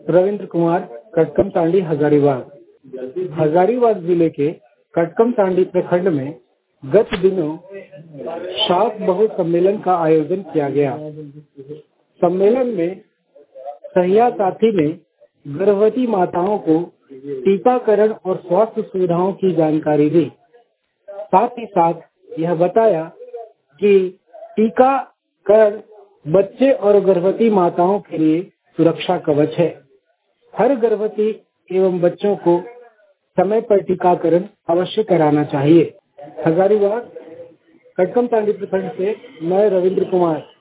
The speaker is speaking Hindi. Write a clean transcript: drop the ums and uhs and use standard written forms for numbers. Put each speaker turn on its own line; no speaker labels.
रविंद्र कुमार, कटकम तांडी, हजारीबाग। हजारीबाग जिले के कटकम तांडी प्रखंड में गत दिनों शाक बहु सम्मेलन का आयोजन किया गया। सम्मेलन में सहिया साथी ने गर्भवती माताओं को टीकाकरण और स्वास्थ्य सुविधाओं की जानकारी दी। साथ ही साथ यह बताया कि टीकाकरण बच्चे और गर्भवती माताओं के लिए सुरक्षा कवच है। हर गर्भवती एवं बच्चों को समय पर टीकाकरण अवश्य कराना चाहिए। हजारीबाग, कटकम तांडी प्रखंड से मैं रविंद्र कुमार।